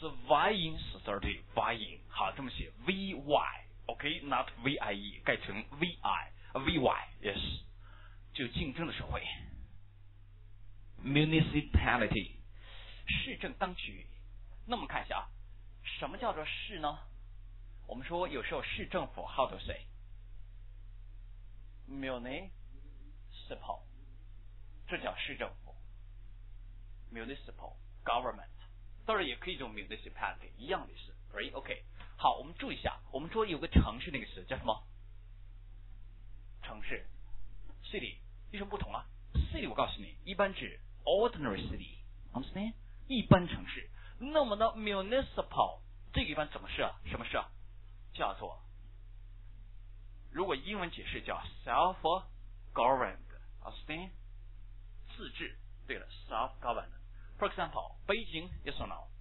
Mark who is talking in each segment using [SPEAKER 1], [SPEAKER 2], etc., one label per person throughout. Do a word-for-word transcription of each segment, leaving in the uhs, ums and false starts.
[SPEAKER 1] 是 y 音是字儿的 y 音，好，这么写 vy，OK，not vie， 改成 vi，vy，yes， 就竞争的社会。municipality， 市政当局。那我们看一下啊，什么叫做市呢？我们说有时候市政府 how to say municipal， 这叫市政府 municipal government， 当然也可以用 municipality， 一样的意思 right OK。 好，我们注意一下，我们说有个城市那个词叫什么？城市 city， 有什么不同啊？ city 我告诉你一般指 ordinary city understand， 一般城市。那么呢 municipal 这个一般怎么是啊？什么是啊？叫做，如果英文解释叫 self governed understand， 自治。对了 self governed。 For example 北京 yes or no，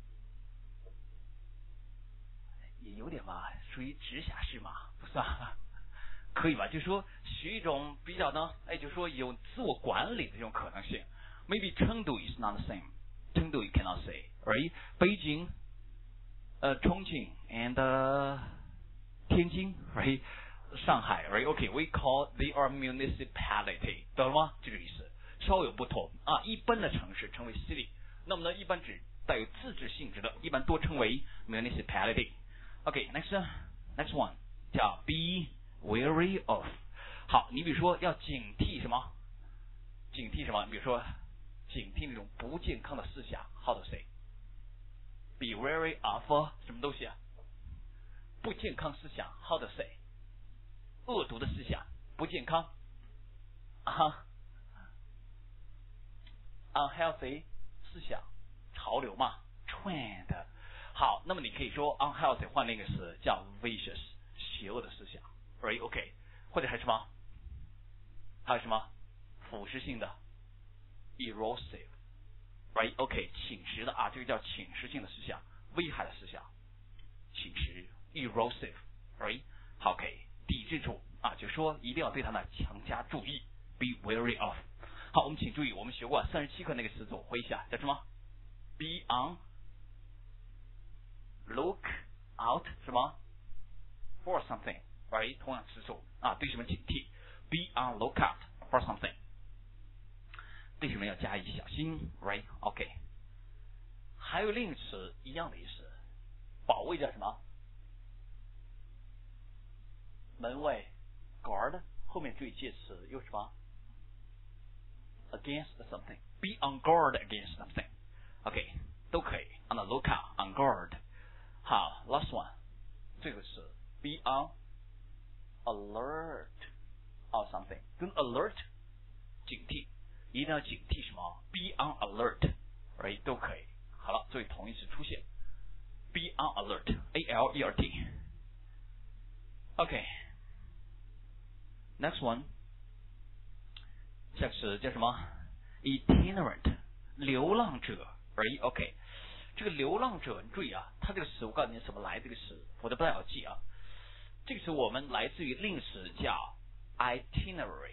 [SPEAKER 1] 也有点吧，属于直辖市嘛，不算可以吧？就说是一种比较呢，哎，就说有自我管理的这种可能性。Maybe 成都 is not the same， 成都 you cannot say right， 北京呃重庆 and、uh, 天津 right， 上海 right OK， we call they are municipality， 懂了吗？这个意思稍有不同啊。一般的城市称为 city， 那么呢一般指带有自治性质的，一般多称为 municipality。 OK next next one 叫 be wary of。 好，你比如说要警惕什么？警惕什么？比如说警惕那种不健康的思想 how to say be wary of 什么东西啊？不健康思想 how to say， 恶毒的思想，不健康啊 unhealthy 思想，潮流嘛 trend。 好，那么你可以说 unhealthy 换另一个词叫 vicious 邪恶的思想 right OK， 或者还有什么？还有什么腐蚀性的 erosive right OK， 侵蚀的啊，这个叫侵蚀性的思想，危害的思想，侵蚀 erosive right OK， 抵制住啊，就说一定要对它呢强加注意 be wary of。 好，我们请注意，我们学过三十七课那个词组，回一下叫什么？ be on look out 什么 for something right， 同样词组啊，对什么警惕 be on look out for something， 对什么要加以小心 right OK。 还有另一个词一样的意思，保卫叫什么？门卫 guard， 后面注意介词有什么？ against something， be on guard against something OK 都可以 on the lookout on guard。 好 last one 这个词 be on alert or something， 跟 alert 警惕，一定要警惕什么？ be on alert right 都可以。好了，注意同义词出现 be on alert A L E R T OK next one 下个词叫什么？ itinerant 流浪者 right OK， 这个流浪者你注意啊，它这个词我告诉你怎么来，这个词我都不太好记啊。这个词我们来自于另一个词叫 itinerary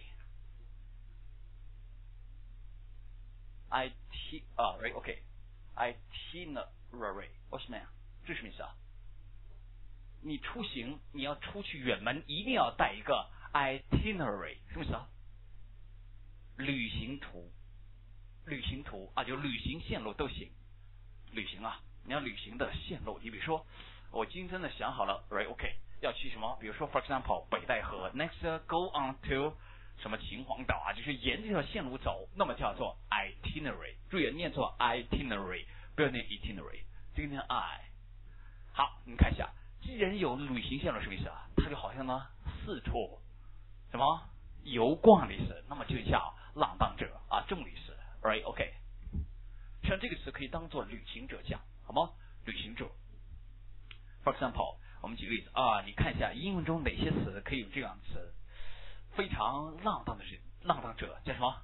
[SPEAKER 1] it 啊 right OK itinerary 我什么呀？这是什么意思啊？你出行你要出去远门一定要带一个 itinerary， 什么意思啊？旅行图，旅行图啊，就旅行线路都行。旅行啊，你要旅行的线路，你比如说我今天呢想好了 right OK 要去什么，比如说 for example 北戴河 next go on to 什么秦皇岛啊，就是沿这条线路走，那么叫做 itinerary， 注意念作 itinerary 不要念 itinerary， 这个念 i。 好，你看一下，既然有旅行线路什么意思啊？它就好像呢四处什么游逛的意思，那么就叫浪荡者啊，这么意思 right OK。 像这个词可以当做旅行者讲，好吗？旅行者 for example 我们举个例子啊，你看一下英文中哪些词可以有这样的词，非常浪荡的人，浪荡者叫什么？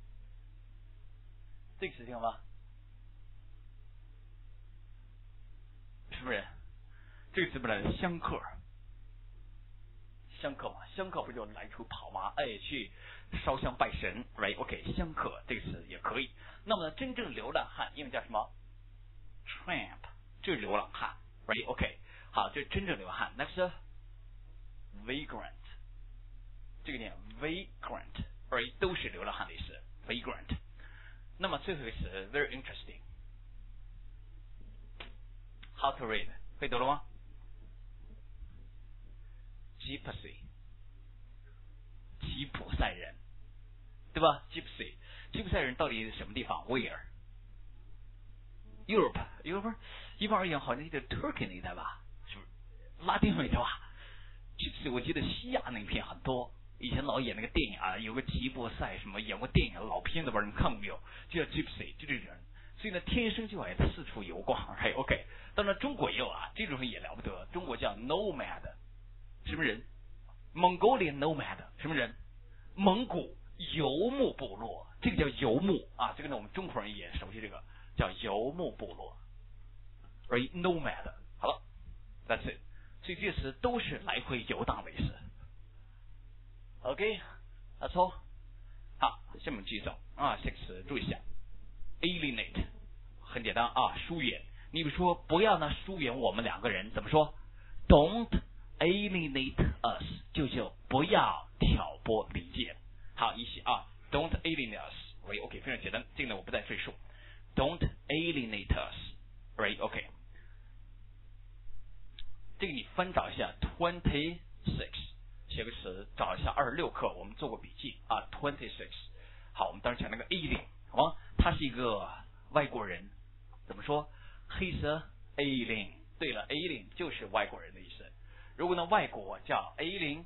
[SPEAKER 1] 这个词听了吗？是不是？这个词不是香客，香客嘛，香客不就来出跑吗？哎，去烧香拜神 right OK， 香客这个词也可以。那么呢，真正流浪汉英文叫什么？ tramp 就是流浪汉 ，right OK， 好，这是真正流浪汉。Next vagrant， 这个念 vagrant，right 都是流浪汉的意思 ，vagrant。那么最后一个词 very interesting。How to read？ 会读了吗 ？Gypsy， 吉普赛人，对吧 ？Gypsy， 吉普赛人到底是什么地方 ？Where？Europe， Europe， 一般而言好像是 Turkey 那一带吧，是不是？拉丁美洲啊 ？Gypsy， 我记得西亚那片很多。以前老演那个电影啊，有个吉普赛什么演过电影老片子，不知道你看过没有？就叫 Gypsy， 就这种人。所以呢，天生就爱四处游逛，还 OK。当然，中国也有啊，这种人也了不得。中国叫 nomad， 什么人 ？Mongolian nomad， 什么人？蒙古游牧部落，这个叫游牧啊。这个呢，我们中国人也熟悉这个叫游牧部落 ，right nomad。好了 ，That's it。所以这些词都是来回游荡的意思。OK，That's all。好，下面继续走啊，这个词注意一下。alienate 很简单啊，疏远。你比如说，不要呢疏远我们两个人，怎么说 ？Don't alienate us， 就就不要挑拨离间。好，一起啊 ，Don't alienate us，right OK， 非常简单，这个呢我不再赘述。Don't alienate us，right OK。这个你翻找一下 twenty six， 写个词，找一下二十六课，我们做过笔记啊 ，twenty six。好，我们当时讲那个 alien。好吗？他是一个外国人，怎么说 ？He's a alien。对了 ，alien 就是外国人的意思。如果呢，外国叫 alien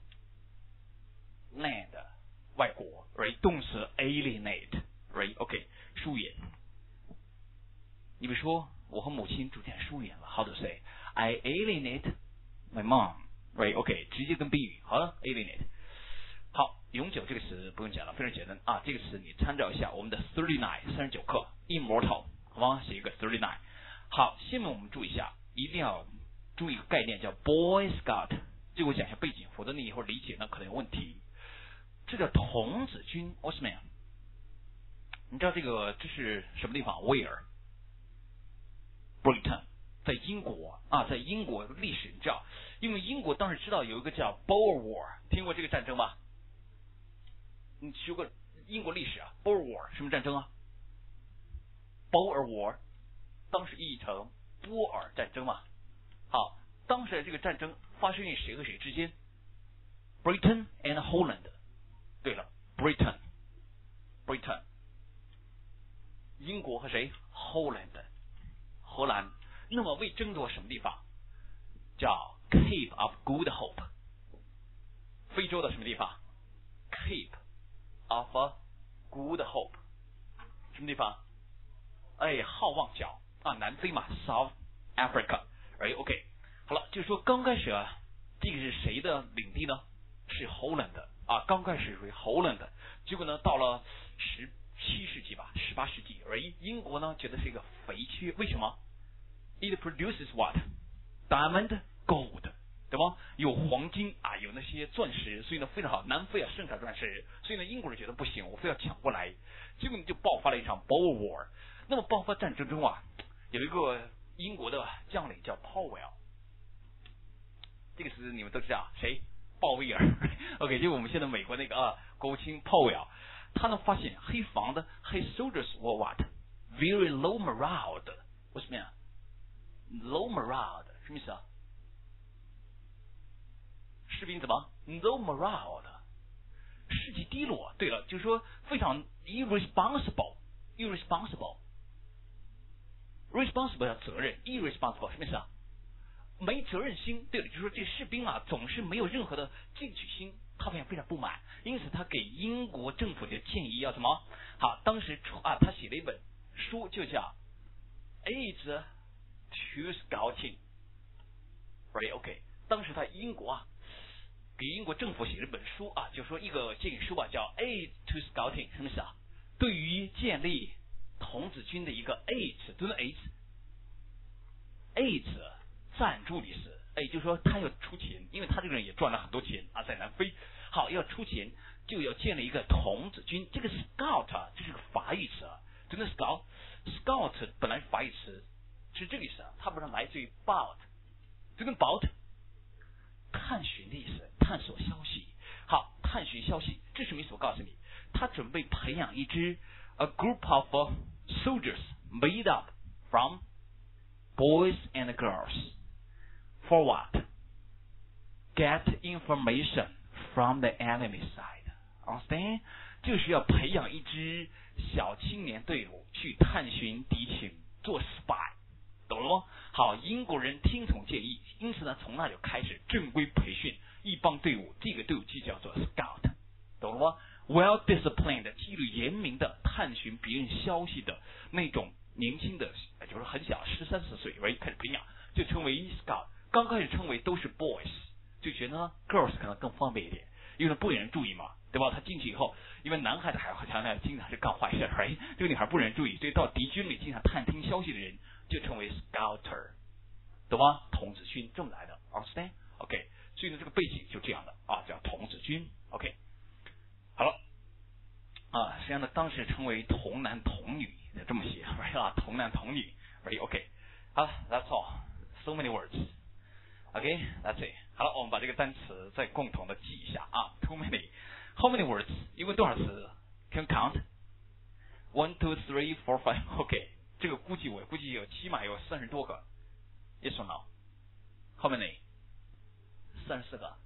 [SPEAKER 1] land， 外国 ，right 动词 alienate，right OK 疏远。你比如说，我和母亲逐渐疏远了 ，How to say I alienate my mom，right OK 直接跟宾语，好了 alienate。好，永久这个词不用讲了，非常简单啊。这个词你参照一下我们的 thirty nine 三十九课 immortal， 好吗？写一个 thirty nine。好，下面我们注意一下，一定要注意一个概念叫 Boy Scout。这个我讲一下背景，否则你以后理解呢可能有问题。这叫童子军 ，What's man？ 你知道这个这是什么地方 ？Where？ Britain， 在英国啊，在英国历史你知道，因为英国当时知道有一个叫 Boer War， 听过这个战争吗？你学过英国历史啊 ？Boer War 什么战争啊 ？Boer War 当时译成波尔战争嘛。好，当时这个战争发生于谁和谁之间 ？Britain and Holland。对了 ，Britain，Britain， 英国和谁 ？Holland， 荷兰。那么为争夺什么地方？叫 Cape of Good Hope。非洲的什么地方 ？Cape of Good Hope， 什么地方？哎，好望角啊，南非嘛 ，South Africa。哎 ，OK， 好了，就是说刚开始啊，这个是谁的领地呢？是 Holland 的啊，刚开始属于 Holland 的，结果呢，到了十七世纪吧，十八世纪，而英国呢觉得是一个肥缺，为什么 ？It produces what? Diamond, gold。对吧？有黄金啊，有那些钻石，所以呢非常好。南非啊盛产钻石，所以呢英国人觉得不行，我非要抢过来，结果呢就爆发了一场 Boer War。那么爆发战争中啊，有一个英国的将领叫 Powell， 这个词你们都知道，谁？鲍威尔。OK， 就我们现在美国那个啊国务卿 Powell， 他呢发现黑防的黑 soldiers were what very low morale 的，为什么呀 ？low morale 的什么意思啊？士兵怎么 low morale 的，士气低落。对了，就是说非常 irresponsible irresponsible responsible 要责任 irresponsible 什么意思啊？没责任心。对了，就是说这士兵啊总是没有任何的进取心，他非常非常不满，因此他给英国政府的建议要什么？好，当时啊他写了一本书，就叫 Aids to Scouting。right OK， 当时他英国啊。给英国政府写了一本书啊，就说一个建议书吧，叫 Aid to Scouting， 什么意思啊？对于建立童子军的一个 aid， 对不对 ？aid，aid 赞助的意思，哎，就是说他要出钱，因为他这个人也赚了很多钱啊，在南非，好要出钱就要建立一个童子军。这个 scout 啊，这是个法语词啊，真的 scout，scout 本来法语词是这个意思啊，它不是来自于 bout， 这跟 bout 探寻的意思，探索消息。好，探寻消息，这什么意思？我告诉你，他准备培养一支 a group of soldiers made up from boys and girls for what? Get information from the enemy side. Understand? 就是要培养一支小青年队伍去探寻敌情，做 spy， 懂了吗？好，英国人听从建议，因此呢，从那就开始正规培训一帮队伍，这个队伍就叫做 scout， 懂了吗？ Well disciplined， 纪律严明的探寻别人消息的那种年轻的，就是很小，十三四岁为开始培养，就称为 scout。刚开始称为都是 boys， 就觉得呢 girls 可能更方便一点，因为不给人注意嘛，对吧？他进去以后，因为男孩子还好像呢经常是干坏事，right？ 这个女孩不人注意，所以到敌军里经常探听消息的人就称为 scouter， 懂吗？童子军这么来的 ，understand？ OK， 所以呢这个背景就这样的啊，叫童子军。OK， 好了，啊，实际上呢当时称为童男童女，这么写 ，right 啊，童男童女 ，right？ OK， 好了 ，That's all，so many words。OK，that's it。好了，我们把这个单词再共同的记一下啊。Too many，how many words？ 一共多少词 ？Can count？ One, two, three, four, five。OK， 这个估计我估计有起码有三十多个。Yes or no？ How many？ 三十四个。